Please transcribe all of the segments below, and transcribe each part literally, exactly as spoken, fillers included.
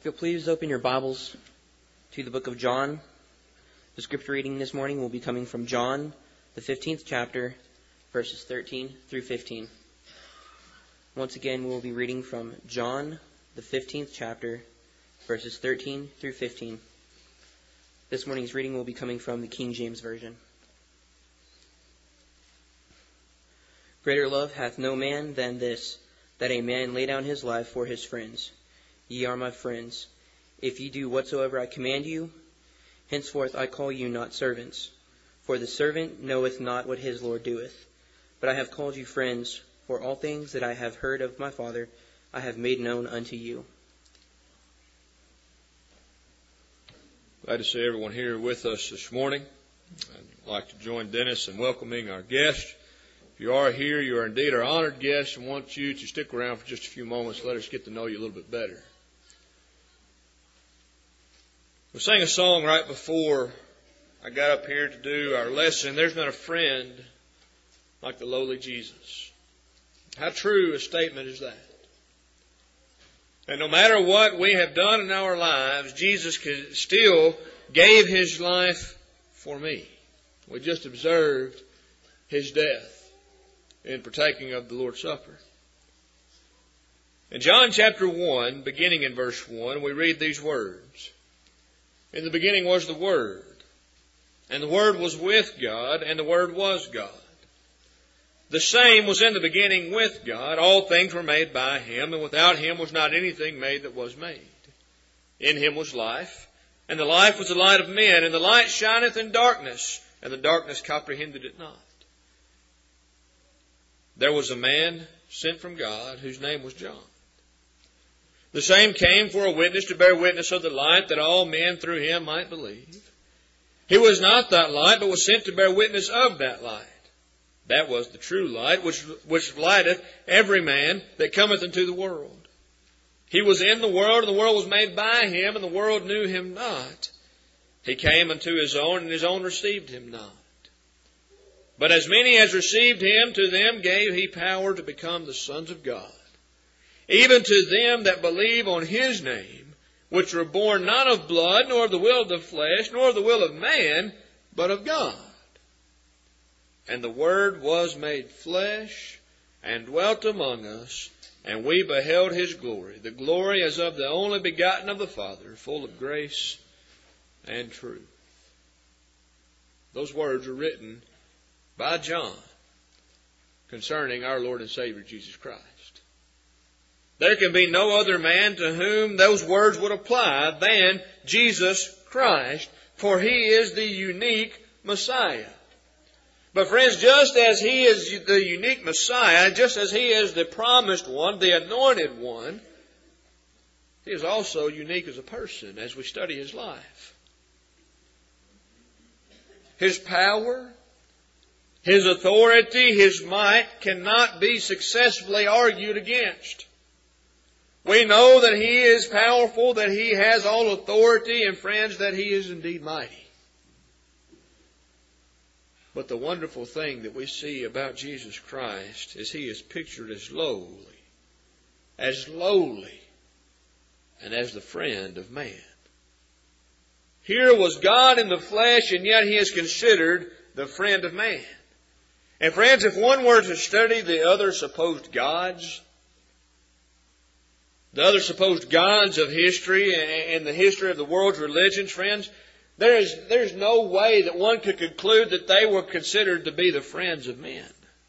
If you'll please open your Bibles to the book of John. The scripture reading this morning will be coming from John, the fifteenth chapter, verses thirteen through fifteen. Once again, we will be reading from John, the fifteenth chapter, verses thirteen through fifteen. This morning's reading will be coming from the King James Version. Greater love hath no man than this, that a man lay down his life for his friends. Ye are my friends, if ye do whatsoever I command you. Henceforth I call you not servants, for the servant knoweth not what his Lord doeth. But I have called you friends, for all things that I have heard of my Father I have made known unto you. Glad to see everyone here with us this morning. I'd like to join Dennis in welcoming our guests. If you are here, you are indeed our honored guest, and want you to stick around for just a few moments. Let us get to know you a little bit better. We sang a song right before I got up here to do our lesson. There's not a friend like the lowly Jesus. How true a statement is that? And no matter what we have done in our lives, Jesus still gave His life for me. We just observed His death in partaking of the Lord's Supper. In John chapter one, beginning in verse one, we read these words. In the beginning was the Word, and the Word was with God, and the Word was God. The same was in the beginning with God. All things were made by Him, and without Him was not anything made that was made. In Him was life, and the life was the light of men, and the light shineth in darkness, and the darkness comprehended it not. There was a man sent from God, whose name was John. The same came for a witness to bear witness of the light, that all men through him might believe. He was not that light, but was sent to bear witness of that light. That was the true light, which, which lighteth every man that cometh into the world. He was in the world, and the world was made by Him, and the world knew Him not. He came unto His own, and His own received Him not. But as many as received Him, to them gave He power to become the sons of God, even to them that believe on His name, which were born not of blood, nor of the will of the flesh, nor of the will of man, but of God. And the Word was made flesh, and dwelt among us, and we beheld His glory, the glory as of the only begotten of the Father, full of grace and truth. Those words were written by John concerning our Lord and Savior Jesus Christ. There can be no other man to whom those words would apply than Jesus Christ, for He is the unique Messiah. But friends, just as He is the unique Messiah, just as He is the promised one, the anointed one, He is also unique as a person as we study His life. His power, His authority, His might cannot be successfully argued against. We know that He is powerful, that He has all authority, and friends, that He is indeed mighty. But the wonderful thing that we see about Jesus Christ is He is pictured as lowly, as lowly, and as the friend of man. Here was God in the flesh, and yet He is considered the friend of man. And friends, if one were to study the other supposed gods, the other supposed gods of history and the history of the world's religions, friends, there is there's no way that one could conclude that they were considered to be the friends of men.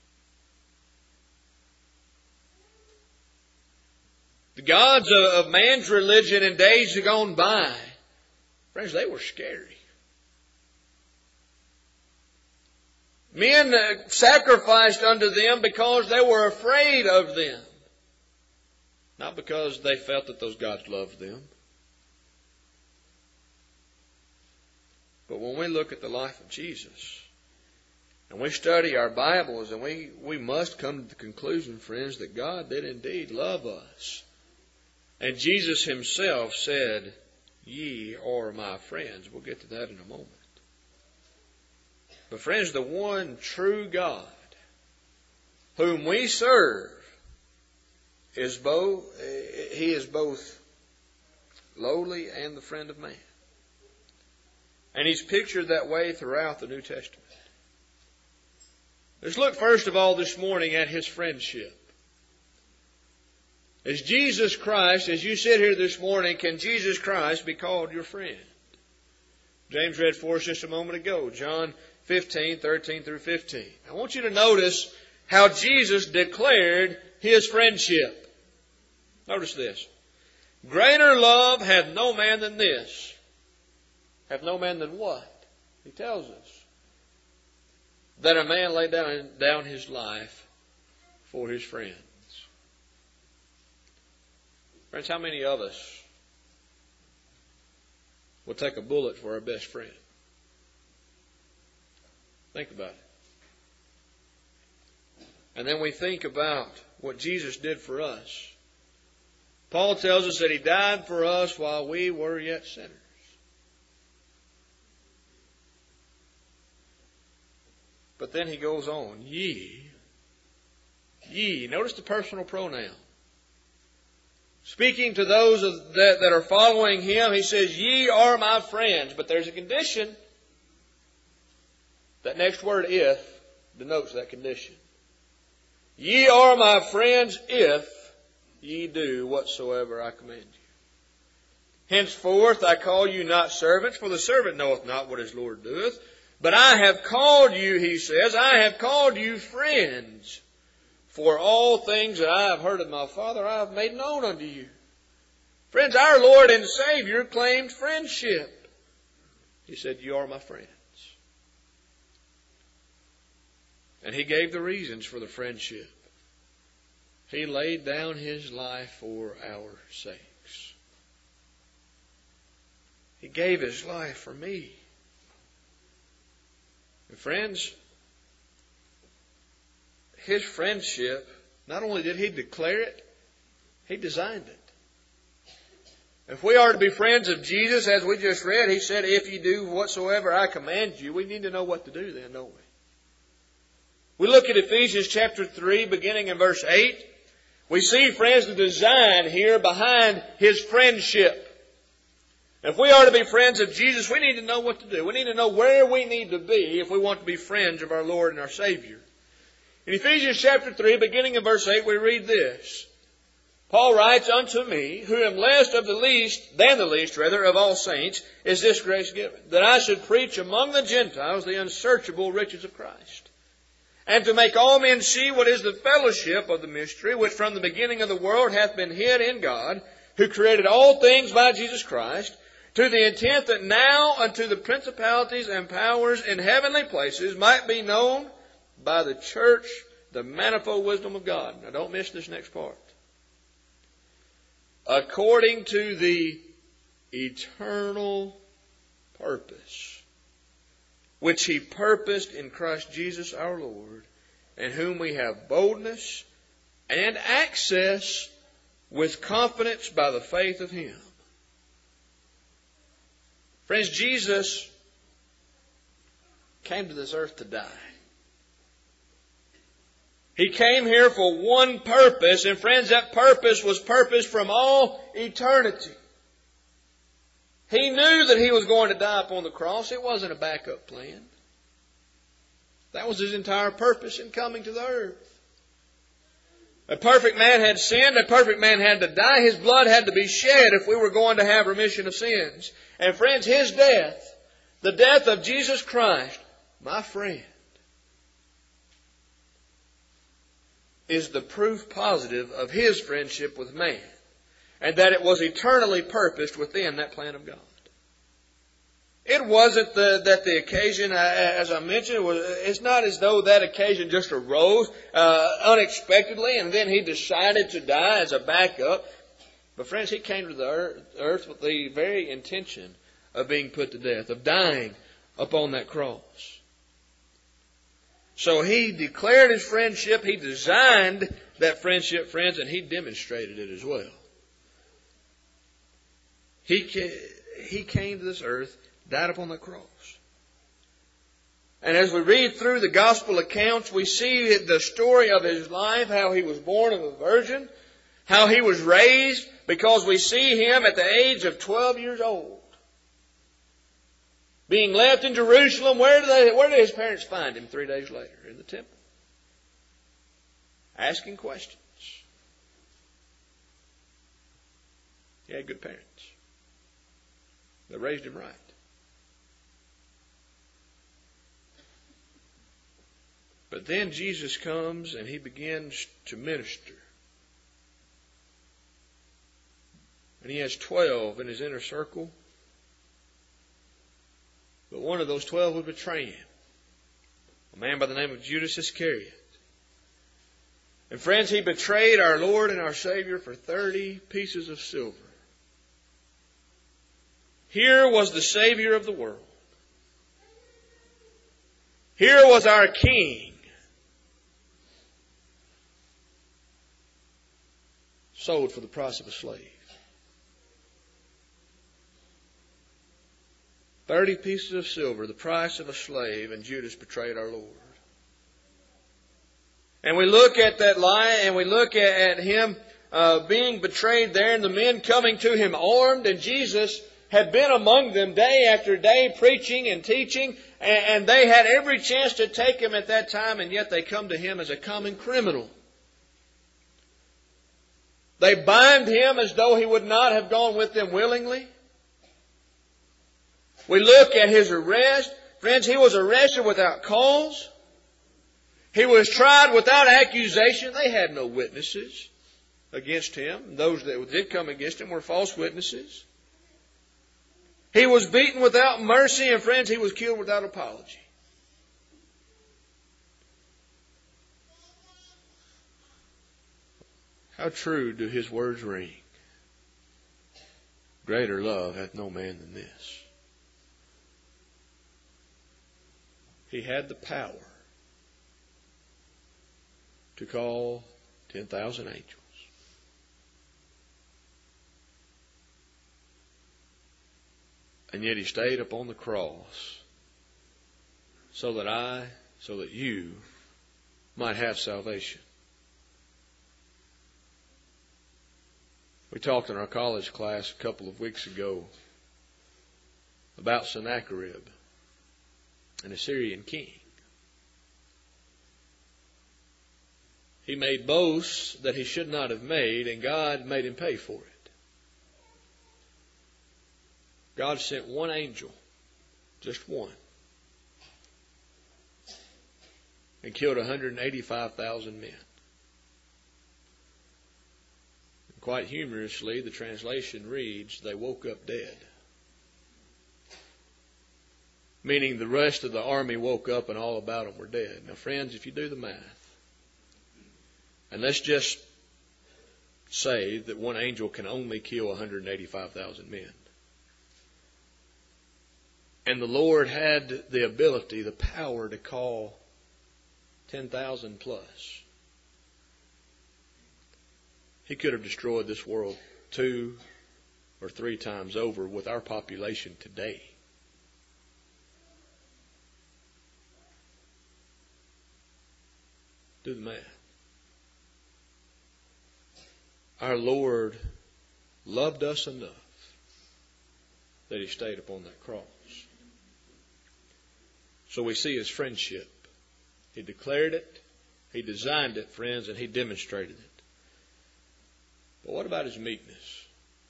The gods of, of man's religion in days gone by, friends, they were scary. Men sacrificed unto them because they were afraid of them. Not because they felt that those gods loved them. But when we look at the life of Jesus, and we study our Bibles, and we, we must come to the conclusion, friends, that God did indeed love us. And Jesus Himself said, "Ye are my friends." We'll get to that in a moment. But friends, the one true God whom we serve is both, He is both lowly, and the friend of man. And He's pictured that way throughout the New Testament. Let's look first of all this morning at His friendship. As Jesus Christ, as you sit here this morning, can Jesus Christ be called your friend? James read for us just a moment ago, John fifteen, thirteen through fifteen. I want you to notice how Jesus declared His friendship. Notice this. Greater love hath no man than this. Hath no man than what? He tells us. That a man lay down, down his life for his friends. Friends, how many of us will take a bullet for our best friend? Think about it. And then we think about what Jesus did for us. Paul tells us that He died for us while we were yet sinners. But then he goes on, ye, ye. Notice the personal pronoun. Speaking to those of, that, that are following Him, He says, ye are my friends. But there's a condition. That next word, if, denotes that condition. Ye are my friends if ye do whatsoever I command you. Henceforth I call you not servants, for the servant knoweth not what his Lord doeth. But I have called you, He says, I have called you friends. For all things that I have heard of my Father, I have made known unto you. Friends, our Lord and Savior claimed friendship. He said, you are my friends. And He gave the reasons for the friendship. He laid down His life for our sakes. He gave His life for me. And friends, His friendship, not only did He declare it, He designed it. If we are to be friends of Jesus, as we just read, He said, if you do whatsoever I command you, we need to know what to do then, don't we? We look at Ephesians chapter three, beginning in verse eight. We see, friends, the design here behind His friendship. If we are to be friends of Jesus, we need to know what to do. We need to know where we need to be if we want to be friends of our Lord and our Savior. In Ephesians chapter three, beginning in verse eight, we read this. Paul writes, unto me, who am less of the least, than the least, rather, of all saints, is this grace given, that I should preach among the Gentiles the unsearchable riches of Christ, and to make all men see what is the fellowship of the mystery, which from the beginning of the world hath been hid in God, who created all things by Jesus Christ, to the intent that now unto the principalities and powers in heavenly places might be known by the church the manifold wisdom of God. Now don't miss this next part. According to the eternal purpose, which He purposed in Christ Jesus our Lord, in whom we have boldness and access with confidence by the faith of Him. Friends, Jesus came to this earth to die. He came here for one purpose, and friends, that purpose was purpose from all eternity. He knew that He was going to die upon the cross. It wasn't a backup plan. That was His entire purpose in coming to the earth. A perfect man had sinned. A perfect man had to die. His blood had to be shed if we were going to have remission of sins. And friends, His death, the death of Jesus Christ, my friend, is the proof positive of His friendship with man, and that it was eternally purposed within that plan of God. It wasn't the, that the occasion, as I mentioned, it was, it's not as though that occasion just arose uh, unexpectedly and then He decided to die as a backup. But friends, He came to the earth, earth with the very intention of being put to death, of dying upon that cross. So He declared His friendship, He designed that friendship, friends, and He demonstrated it as well. He, he came to this earth, died upon the cross. And as we read through the gospel accounts, we see the story of His life, how He was born of a virgin, how He was raised, because we see Him at the age of twelve years old. Being left in Jerusalem, where did, they, where did His parents find Him three days later? In the temple. Asking questions. He had good parents. They raised Him right. But then Jesus comes and He begins to minister. And He has twelve in His inner circle. But one of those twelve would betray Him. A man by the name of Judas Iscariot. And friends, he betrayed our Lord and our Savior for thirty pieces of silver. Here was the Savior of the world. Here was our King. Sold for the price of a slave. Thirty pieces of silver, the price of a slave, and Judas betrayed our Lord. And we look at that lie, and we look at, at Him uh, being betrayed there, and the men coming to Him armed, and Jesus had been among them day after day, preaching and teaching, and, and they had every chance to take Him at that time, and yet they come to Him as a common criminal. They bind Him as though He would not have gone with them willingly. We look at His arrest. Friends, He was arrested without cause. He was tried without accusation. They had no witnesses against Him. Those that did come against Him were false witnesses. He was beaten without mercy, and friends, He was killed without apology. How true do His words ring? Greater love hath no man than this. He had the power to call ten thousand angels. And yet He stayed upon the cross so that I, so that you might have salvation. We talked in our college class a couple of weeks ago about Sennacherib, an Assyrian king. He made boasts that he should not have made, and God made him pay for it. God sent one angel, just one, and killed one hundred eighty-five thousand men. Quite humorously, the translation reads, they woke up dead. Meaning the rest of the army woke up and all about them were dead. Now friends, if you do the math, and let's just say that one angel can only kill one hundred eighty-five thousand men. And the Lord had the ability, the power to call ten thousand plus. He could have destroyed this world two or three times over with our population today. Do the math. Our Lord loved us enough that He stayed upon that cross. So we see His friendship. He declared it, He designed it, friends, and He demonstrated it. But what about His meekness?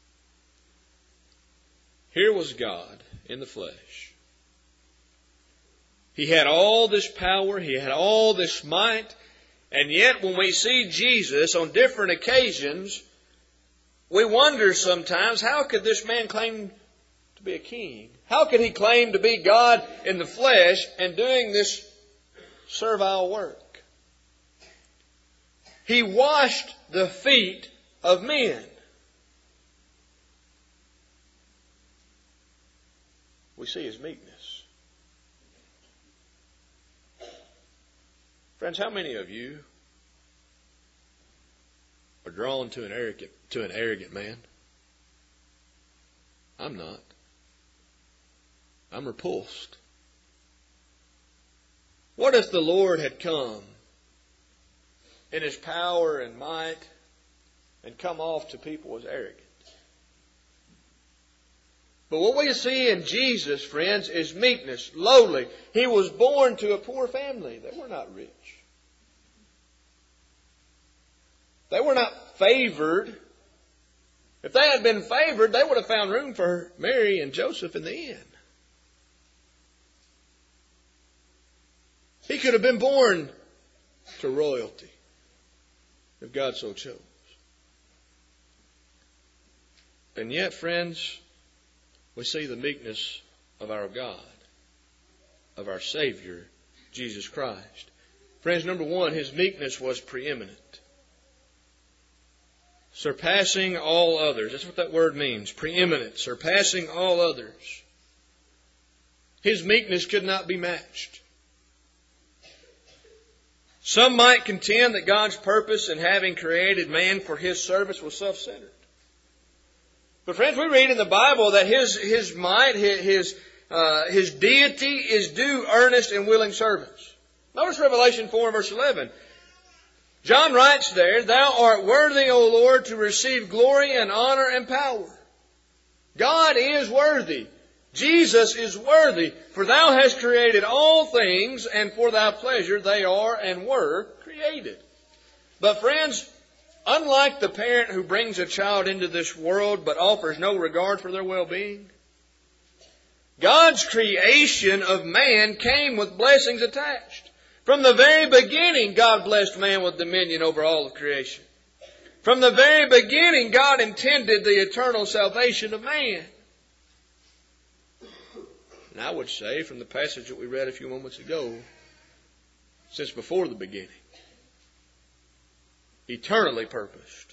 Here was God in the flesh. He had all this power, He had all this might, and yet when we see Jesus on different occasions, we wonder sometimes, how could this man claim to be a king? How could He claim to be God in the flesh and doing this servile work? He washed the feet of men. We see His meekness. Friends, how many of you are drawn to an arrogant to an arrogant man? I'm not. I'm repulsed. What if the Lord had come in His power and might and come off to people as arrogant. But what we see in Jesus, friends, is meekness, lowly. He was born to a poor family. They were not rich. They were not favored. If they had been favored, they would have found room for Mary and Joseph in the inn. He could have been born to royalty if God so chose. And yet, friends, we see the meekness of our God, of our Savior, Jesus Christ. Friends, number one, His meekness was preeminent. Surpassing all others. That's what that word means. Preeminent. Surpassing all others. His meekness could not be matched. Some might contend that God's purpose in having created man for His service was self-centered. But friends, we read in the Bible that His, his might, His, his, uh, his deity is due earnest and willing servants. Notice Revelation four and verse eleven. John writes there, Thou art worthy, O Lord, to receive glory and honor and power. God is worthy. Jesus is worthy. For Thou hast created all things, and for Thy pleasure they are and were created. But friends, unlike the parent who brings a child into this world but offers no regard for their well-being, God's creation of man came with blessings attached. From the very beginning, God blessed man with dominion over all of creation. From the very beginning, God intended the eternal salvation of man. And I would say, from the passage that we read a few moments ago, since before the beginning, eternally purposed,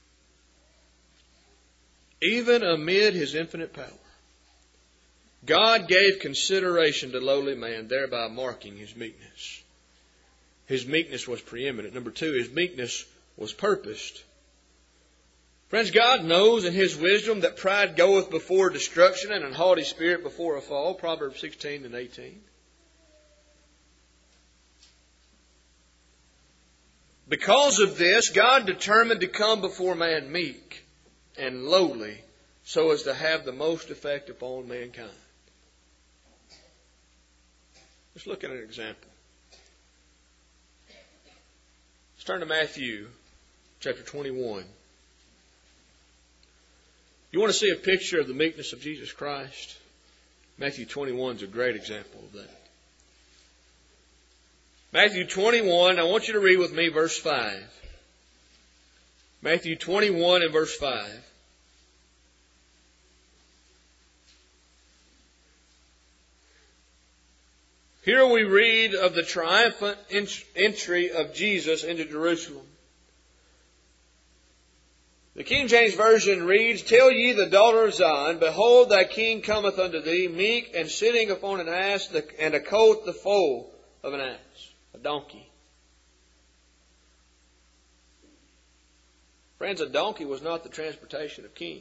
even amid His infinite power, God gave consideration to lowly man, thereby marking His meekness. His meekness was preeminent. Number two, His meekness was purposed. Friends, God knows in His wisdom that pride goeth before destruction and an haughty spirit before a fall. Proverbs sixteen and eighteen. Because of this, God determined to come before man meek and lowly so as to have the most effect upon mankind. Let's look at an example. Let's turn to Matthew chapter twenty-one. You want to see a picture of the meekness of Jesus Christ? Matthew twenty-one is a great example of that. Matthew twenty-one, I want you to read with me verse five. Matthew twenty-one and verse five. Here we read of the triumphant entry of Jesus into Jerusalem. The King James Version reads, Tell ye the daughter of Zion, Behold, thy king cometh unto thee, meek and sitting upon an ass, and a colt the foal of an ass, a donkey. Friends, a donkey was not the transportation of kings.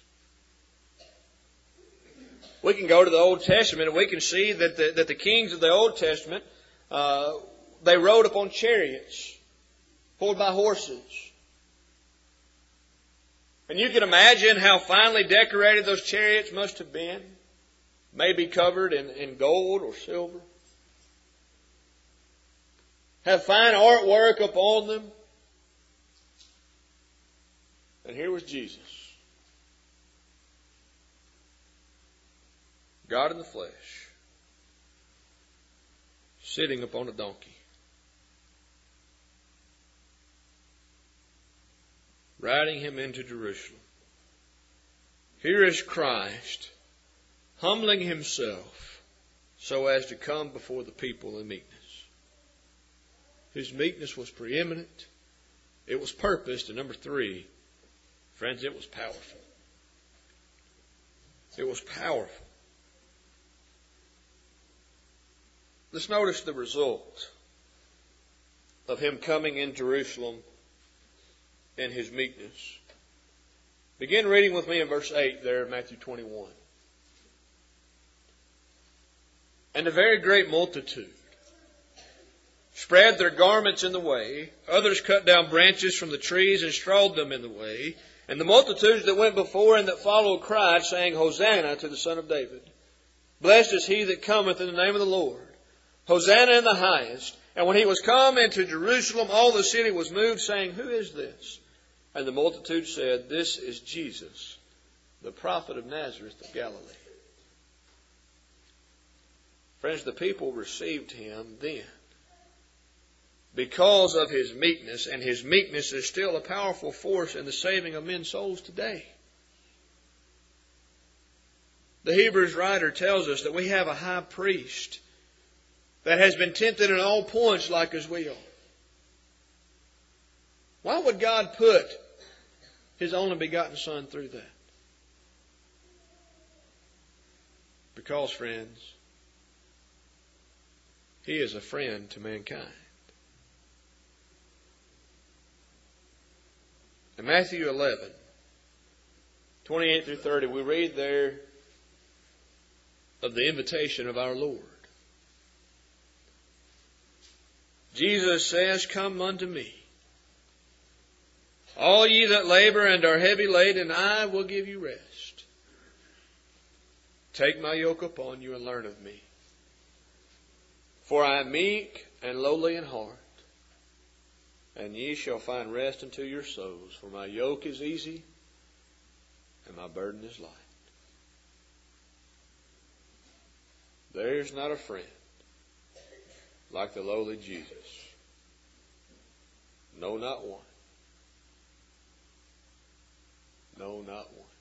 We can go to the Old Testament and we can see that the, that the kings of the Old Testament, uh, they rode upon chariots, pulled by horses. And you can imagine how finely decorated those chariots must have been. Maybe covered in, in gold or silver. Have fine artwork upon them. And here was Jesus. God in the flesh, sitting upon a donkey, riding Him into Jerusalem. Here is Christ, humbling Himself so as to come before the people in meekness. His meekness was preeminent. It was purposed. And number three, friends, it was powerful. It was powerful. Let's notice the result of Him coming in Jerusalem in His meekness. Begin reading with me in verse eight there of Matthew twenty-one. And a very great multitude spread their garments in the way. Others cut down branches from the trees and strawed them in the way. And the multitudes that went before and that followed cried, saying, Hosanna to the Son of David. Blessed is he that cometh in the name of the Lord. Hosanna in the highest. And when he was come into Jerusalem, all the city was moved, saying, Who is this? And the multitude said, This is Jesus, the prophet of Nazareth of Galilee. Friends, the people received him then because of his meekness, and his meekness is still a powerful force in the saving of men's souls today. The Hebrews writer tells us that we have a high priest that has been tempted in all points like as we are. Why would God put his only begotten Son through that? Because, friends, he is a friend to mankind. In Matthew eleven, twenty-eight through thirty, we read there of the invitation of our Lord. Jesus says, Come unto me, all ye that labor and are heavy laden, and I will give you rest. Take my yoke upon you and learn of me. For I am meek and lowly in heart, and ye shall find rest unto your souls. For my yoke is easy, and my burden is light. There is not a friend like the lowly Jesus. No, not one. No, not one.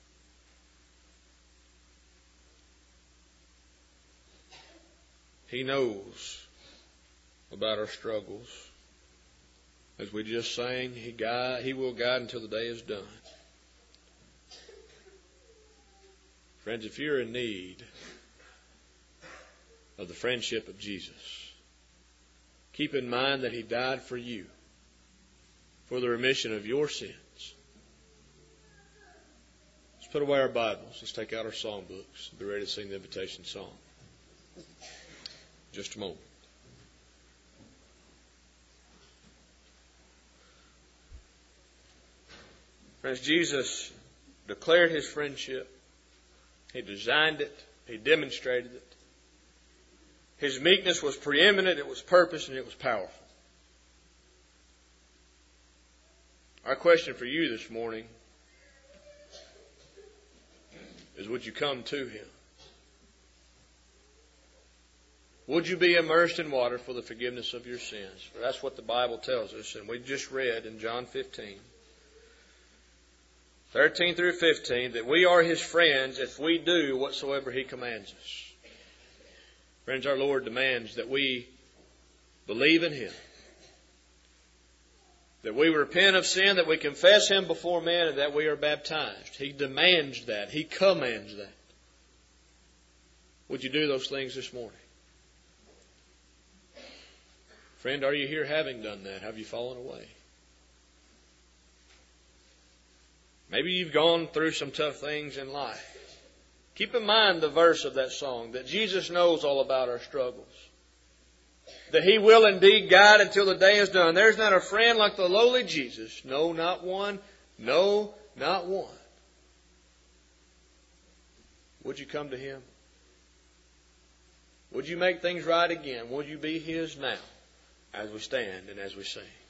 He knows about our struggles. As we just sang, he, guide, he will guide until the day is done. Friends, if you're in need of the friendship of Jesus, keep in mind that he died for you, for the remission of your sins. Let's put away our Bibles. Let's take out our songbooks. Be ready to sing the invitation song. Just a moment. Friends, Jesus declared his friendship. He designed it. He demonstrated it. His meekness was preeminent, it was purpose, and it was powerful. Our question for you this morning is, would you come to him? Would you be immersed in water for the forgiveness of your sins? For that's what the Bible tells us, and we just read in John fifteen. thirteen through fifteen, that we are his friends if we do whatsoever he commands us. Friends, our Lord demands that we believe in him, that we repent of sin, that we confess him before men, and that we are baptized. He demands that. He commands that. Would you do those things this morning? Friend, are you here having done that? Have you fallen away? Maybe you've gone through some tough things in life. Keep in mind the verse of that song, that Jesus knows all about our struggles. That he will indeed guide until the day is done. There's not a friend like the lowly Jesus. No, not one. No, not one. Would you come to him? Would you make things right again? Would you be his now as we stand and as we sing?